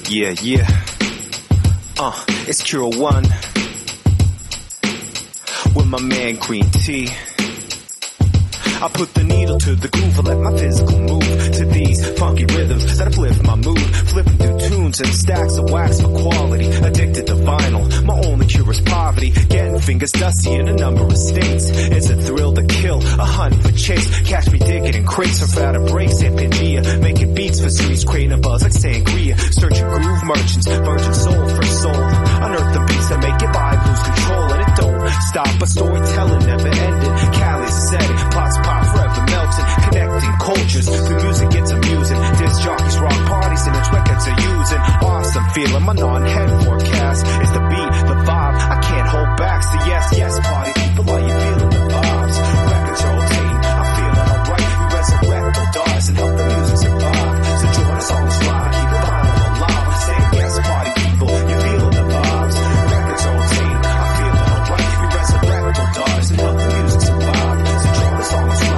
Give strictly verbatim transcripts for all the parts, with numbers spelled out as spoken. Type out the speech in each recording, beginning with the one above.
Yeah, yeah. Uh, it's Cure One with my man Green Tea. I put the needle to the groove and let my physical move to these funky rhythms that uplift my mood. Flipping through tunes and stacks of wax for quality. Addicted to vinyl, my only cure is poverty. Getting fingers dusty in a number of states. It's a thrill to kill, a hunt for chase. Catch me digging in crates without a breaks in Pangea. Making beats for streets, creating a buzz like sangria. Searching groove merchants, virgin soul for soul. Unearth the beats that make it vibe, lose control. And it don't stop, but storytelling never ended. Cali said it, plots pop forever melting, connecting cultures. The music gets amusing. Disc jockeys rock parties and its records are using. Awesome feeling, my non-head forecast. It's the beat, the vibe, I can't hold back. So yes, yes, party people, are you feeling the vibes? Records are rotating, I'm feeling alright. We resurrect old daughters and help the music survive. So join us on this ride, keep the vinyl alive. Say yes, party people, you're feeling the vibes. Records are rotating, I'm feeling alright. We resurrect old daughters and help the music survive. So join us on this ride.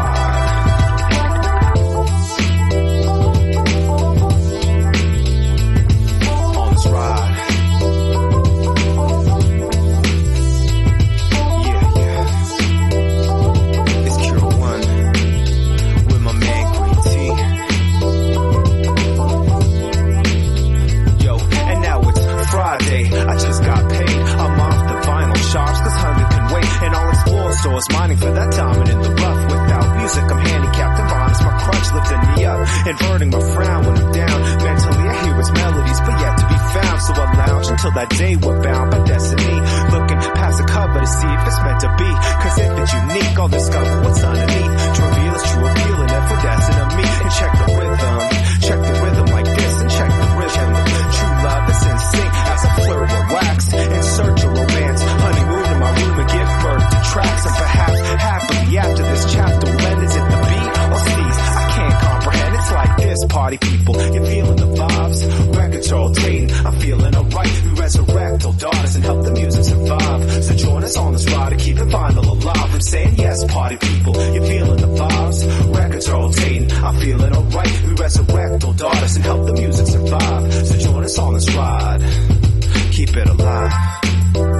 Stores mining for that diamond in the rough. Without music, I'm handicapped and violence. My crutch lifting me up, inverting my frown when I'm down. Mentally, I hear its melodies, but yet to be found. So I lounge until that day we're bound by destiny. Looking past the cover to see if it's meant to be. Cause if it's unique, I'll discover what's underneath. To reveal its true appeal and effervescent of me. And check the rhythm, check the rhythm like this, and check the rhythm. True love is in sync as I flirt with wax. In search of romance, honeymoon in my room and give birth to tracks. And perhaps happily after this chapter will end. Is it the beat or sneeze? I can't comprehend. It's like this, party people. You're feeling the vibes. Records are rotating. I'm feeling alright. We resurrect old daughters and help the music survive. So join us on this ride to keep it vinyl alive. I'm saying yes, party people. You're feeling the vibes. Records are rotating. I'm feeling alright. We resurrect old daughters and help the music survive. So join us on this ride. Keep it alive.